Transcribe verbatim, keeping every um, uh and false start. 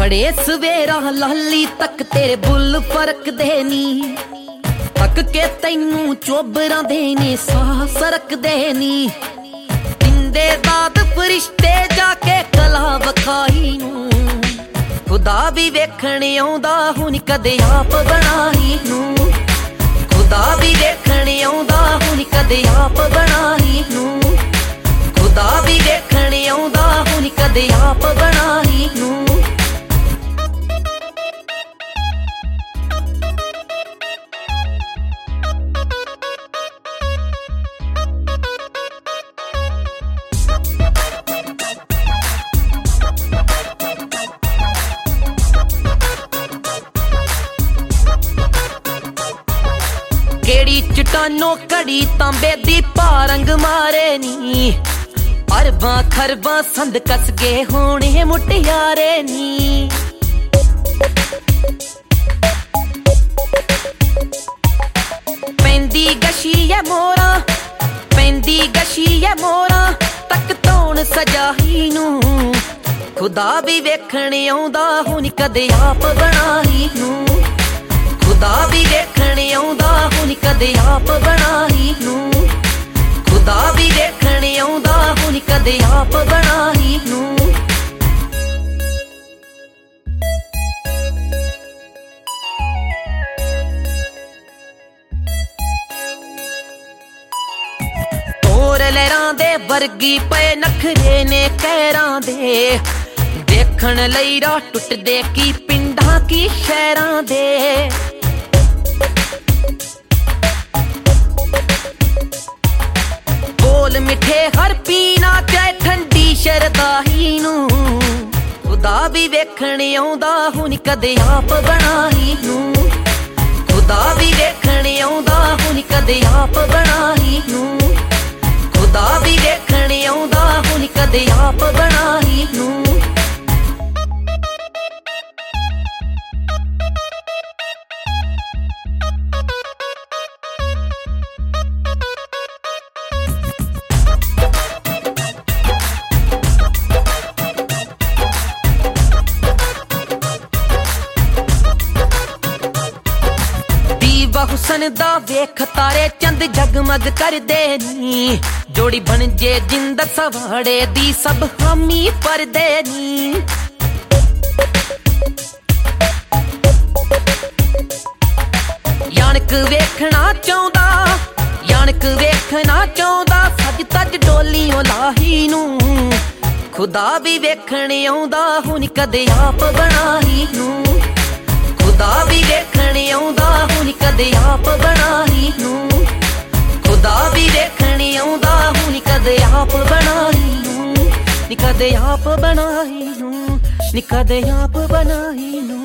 बड़े सवेरा लाली तक तेरे बुल फरकदे नी तक के तैनू चोबरां दे ने सा सरकदे नी दिंदे दाद फरिश्ते जाके कला वखाई नू खुदा भी वेखण आउंदा हुण कदे आप बनाई नू खुदा भी वेखण आउंदा हुण कदे आप बनाई नू खुदा भी वेखण आउंदा हुण कदे आप बनाई नू केड़ी चटानो कड़ी तांबे दी पारंग मारे नी अरबां खरबां संद कस गए होने मुटियारे नी पैंदी गशी है मोरा पैंदी गशी है मोरा तक तौण सजाही नू खुदा भी वेखण आउंदा हुण कदे आप बनाई नू खुदा भी वेखण आउंदा हुण कदे आप बनाई नू खुदा भी वेखण आउंदा हुण कदे आप बनाई नू तोर लहरां दे वर्गी पे नखरे ने कहरां दे देखण लई राह टुटदे की पिंडां की शहरां दे बोल मिठे हर पीना चाहे ठंडी शरदाही नू खुदा भी वेखण आउंदा हुण कदे आप बनाई नू खुदा भी वेखण आउंदा हुण कदे आप बनाई नू खुदा भी वेखण आउंदा हुण कदे आप बनाई नू हुसन दा वेख तारे चंद जगमग कर दे नी जोड़ी बन जे जिंद सवाड़े दी सब हामी पर दे नी यानक वेखना चाहुंदा यानक वेखना चाहुंदा सज तज डोलियों लाही नू खुदा भी वेखण आउंदा हुण कदे आप बनाई नू खुदा भी वेखण आउंदा हुण कदे आप बनाई नू खुदा भी वेखण आउंदा हुण कदे आप बनाई नू नी कदे आप बनाई नू नी कदे आप बनाई नू